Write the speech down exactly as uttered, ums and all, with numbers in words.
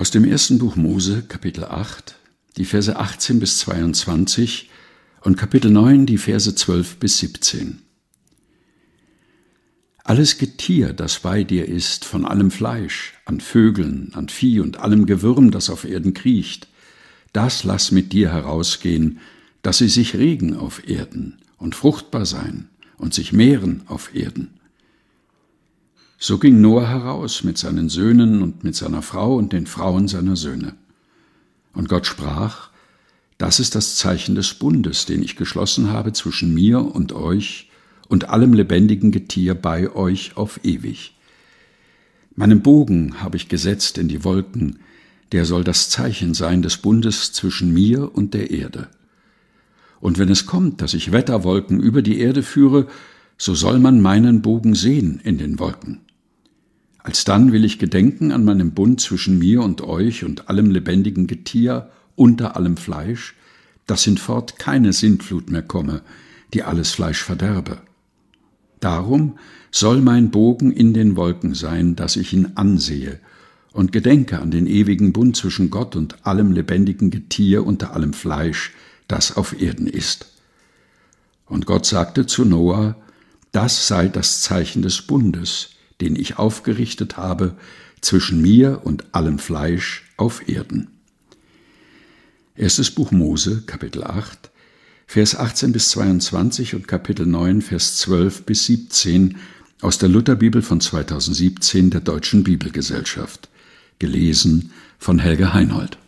Aus dem ersten Buch Mose, Kapitel acht, die Verse achtzehn bis zweiundzwanzig und Kapitel neun, die Verse zwölf bis siebzehn. Alles Getier, das bei dir ist, von allem Fleisch, an Vögeln, an Vieh und allem Gewürm, das auf Erden kriecht, das lass mit dir herausgehen, dass sie sich regen auf Erden und fruchtbar sein und sich mehren auf Erden. So ging Noah heraus mit seinen Söhnen und mit seiner Frau und den Frauen seiner Söhne. Und Gott sprach: Das ist das Zeichen des Bundes, den ich geschlossen habe zwischen mir und euch und allem lebendigen Getier bei euch auf ewig. Meinen Bogen habe ich gesetzt in die Wolken, der soll das Zeichen sein des Bundes zwischen mir und der Erde. Und wenn es kommt, dass ich Wetterwolken über die Erde führe, so soll man meinen Bogen sehen in den Wolken. Alsdann will ich gedenken an meinen Bund zwischen mir und euch und allem lebendigen Getier unter allem Fleisch, dass hinfort keine Sintflut mehr komme, die alles Fleisch verderbe. Darum soll mein Bogen in den Wolken sein, dass ich ihn ansehe und gedenke an den ewigen Bund zwischen Gott und allem lebendigen Getier unter allem Fleisch, das auf Erden ist. Und Gott sagte zu Noah: Das sei das Zeichen des Bundes, den ich aufgerichtet habe zwischen mir und allem Fleisch auf Erden. Erstes Buch Mose, Kapitel acht, Vers achtzehn bis zweiundzwanzig und Kapitel neun, Vers zwölf bis siebzehn aus der Lutherbibel von zweitausendsiebzehn der Deutschen Bibelgesellschaft. Gelesen von Helge Heinold.